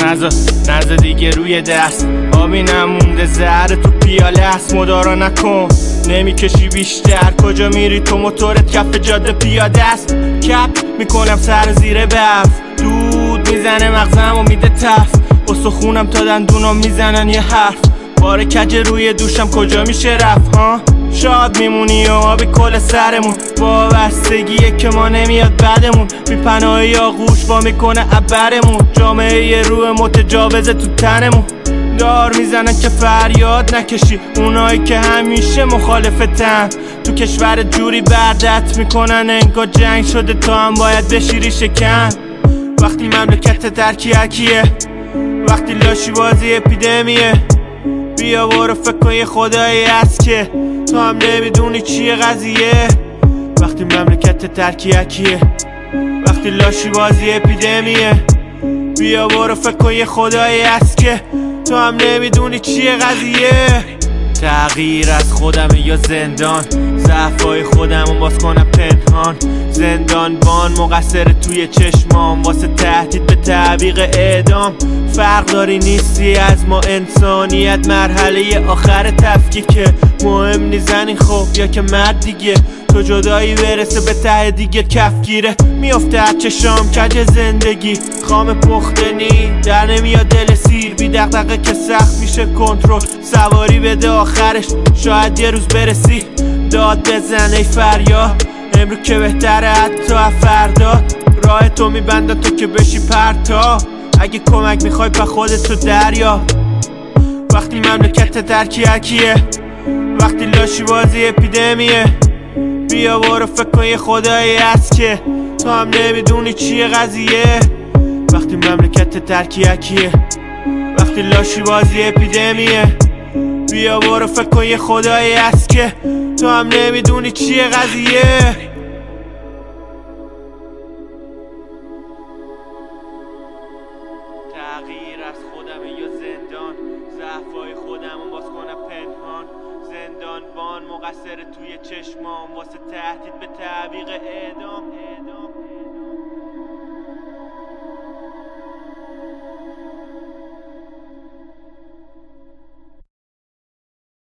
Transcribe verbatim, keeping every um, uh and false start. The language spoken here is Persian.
دست نزا نزا دیگه روی دست آبی نمونده زهر تو پیاله است مدارا نکن نمیکشی بیشتر کجا میری تو موتورت کف جاده پیاده است کپ میکنم سر زیر برف دود میزنه مغزم و میده تف استخونم تا دندونم میزنن یه حرف بار کج روی دوشم کجا میشه رفت ها شاد میمونی و آبی کل سرمون وابستگیه که ما نمیاد بعدمون میپناه یا غوش وا میکنه عبرمون جامعه روح متجاوزه تو تنمون دار میزنن که فریاد نکشی اونایی که همیشه مخالفتن تو کشور جوری بردت میکنن انگار جنگ شده تا هم باید بشیری شکن وقتی مملکت ترکی هکیه وقتی لاشی بازی اپیدمیه بیا برو فکر کن یه خدایی هست که تو هم نمیدونی چیه قضیه وقتی مملکت ترکی هکیه وقتی لاشی بازی اپیدمیه بیا برو فکر کن یه خدایی هست که تو هم نمیدونی چیه قضیه تغییر از خودمه یا زندان ضعفای خودمو باز کنم پنهان زندان بان مقصر توی چشمام واسه تهدید به تعویق اعدام فرق داری نیستی از ما انسانیت مرحله آخر تفکیکه مهم نیزن این خوب یا که مرد دیگه تو جدایی برسه به ته دیگه کفگیره میافته از چشام کج زندگی خام پختنی در نمیاد دل سیر بی دغدغه که سخت میشه کنترل سواری بده آخرش شاید یه روز برسی داد بزن ای فریاد امرو که بهتره حتی فردا راه تو میبندن تو که بشی پرتا اگه کمک میخوای به خودت تو دریا وقتی مملکت ترکی هکیه وقتی لاشی بازی اپیدمیه بیا برو فکر کن یه خدایی هست که تو هم نمیدونی چیه قضیه وقتی مملکت ترکی هکیه وقتی لاشی بازی اپیدمیه بیا برو فکر کن یه خدایی هست که تو هم نمیدونی چیه قضیه تغییر از خودمه یا زندان ضعفای خودمو باز کنم پنهان زندان بان مقصر توی چشمام واسه تهدید به تعویق اعدام